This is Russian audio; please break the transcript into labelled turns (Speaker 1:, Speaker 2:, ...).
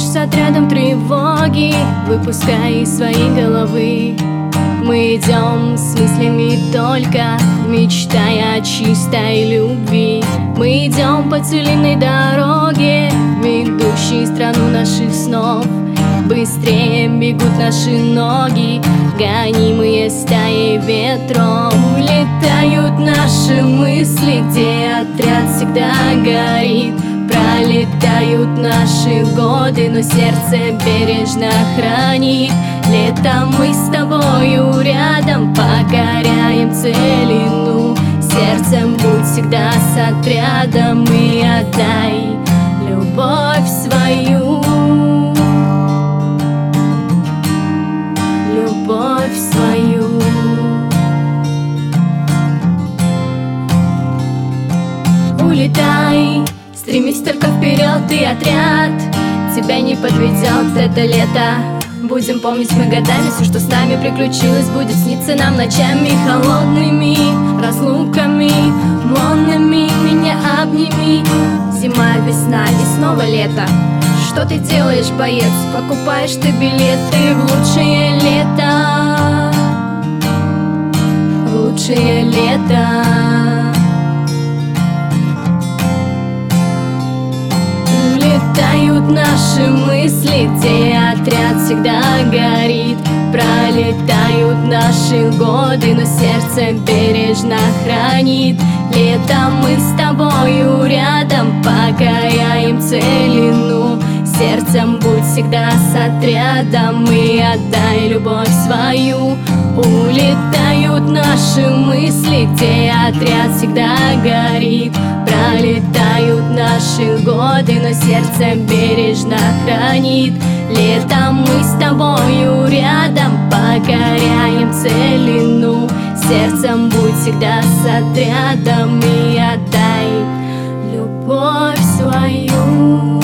Speaker 1: с отрядом тревоги, выпуская из своей головы. Мы идем с мыслями только, мечтая о чистой любви. Мы идем по целинной дороге, ведущей страну наших снов. Быстрее бегут наши ноги, гонимые стаей ветром. Улетают наши мысли, где отряд всегда горит. Пролетают наши годы, но сердце бережно хранит. Летом мы с тобою рядом покоряем целину. Сердцем будь всегда с отрядом и отдай любовь свою. Любовь свою. Улетай, стремись только вперед, и отряд тебя не подведет это лето. Будем помнить мы годами все, что с нами приключилось. Будет сниться нам ночами холодными, разлуками лунными. Меня обними. Зима, весна и снова лето. Что ты делаешь, боец? Покупаешь ты билеты в лучшее лето. В лучшее лето. Улетают наши мысли, где отряд всегда горит. Пролетают наши годы, но сердце бережно хранит. Летом мы с тобою рядом покоряем целину. Сердцем будь всегда с отрядом и отдай любовь свою. Улетают наши мысли, где отряд всегда горит. Пролетают наши годы, но сердце бережно хранит. Летом мы с тобою рядом покоряем целину. Сердцем будь всегда с отрядом и отдай любовь свою.